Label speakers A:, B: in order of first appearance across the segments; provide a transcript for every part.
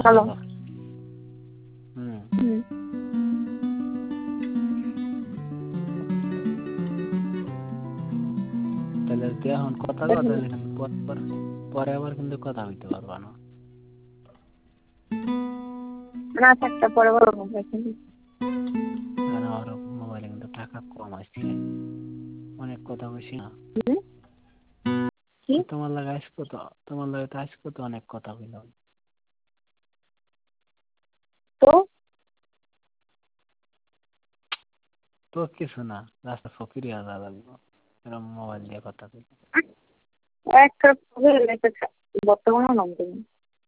A: Hello.
B: হুম
A: হুম।
B: তাহলে তুই এখন কথা
A: দেখুন,
B: তাহলে কিন্তু পরে আবার কিন্তু কথা হইতে পারবা না।
A: না থাকতে পরে বড় কথা কিন্তু।
B: আর আমার মোবাইলে কিন্তু টাকা কম আসছে, অনেক কথা বলছি না।
A: হুম? কি?
B: তোমার লাগে আসবো তো, তোমার লাগে তো আসবো তো, অনেক কথা বললাম।
A: তো
B: তো কিছু না, রাস্তা ফকিরি আদা লাগলো এরকম মোবাইল দিয়ে কথা বলি।
A: একটা বর্তমানে নাম দেবেন।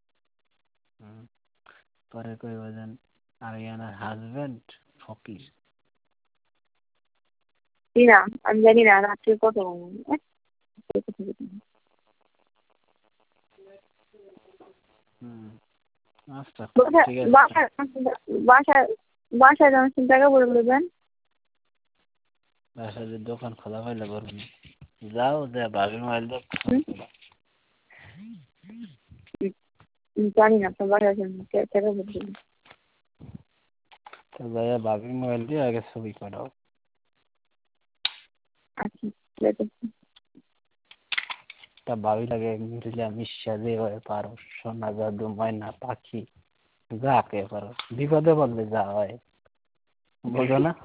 B: পরে কইব যেন আরিয়ানার হাজবেন্ড ফকির।
A: কি না আমি জানি না রাত্রে কত
B: আচ্ছা
A: বাসায়
B: ঠিক আছে।
A: বাসায় বাসায় বাসায় যখন টাকা বলে বলবেন।
B: বাসায় যে দোকান খোলা পাইলে বলুন, যাও যে ভাবি মোবাইল দিয়ে ফোন করো।
A: জানি না আপনার বাসায় টাকা বলবেন।
B: তো ভাইয়া ভাবি মোবাইল দিয়ে আগে ছবি পাঠাও।
A: আচ্ছা ঠিক আছে।
B: তা ভাবি লাগে মিলিয়া মিশা যেভাবে পারো, সোনা জাদু ময়না পাখি যাকে পারো, বিপদে পড়লে যা হয় বোঝো না।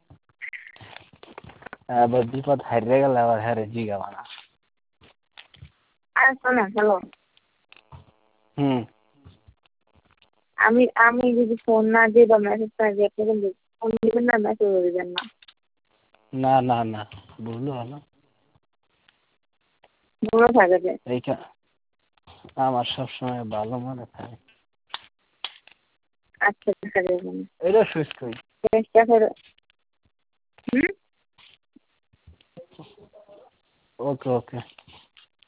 B: আবার বিপদ হারিয়ে গেলে আবার হ্যারে জিগাবা না।
A: আর শোনেন, হ্যালো।
B: হুম
A: আমি আমি যদি ফোন না দিই বা মেসেজ না দিই আপনি কিন্তু ফোন দিবেন না, মেসেজ দিবেন না।
B: না না না, বুঝলো না
A: মনে থাকে যে
B: এইটা আমার সবসময় ভালো মনে থাকে।
A: আচ্ছা দেখা যাবে না।
B: এটা সুইচ করি।
A: চেষ্টা করে। হুম।
B: ওকে ওকে।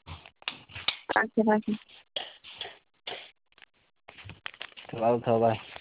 A: আচ্ছা রাখুন।
B: ভালো থাকো, বাই।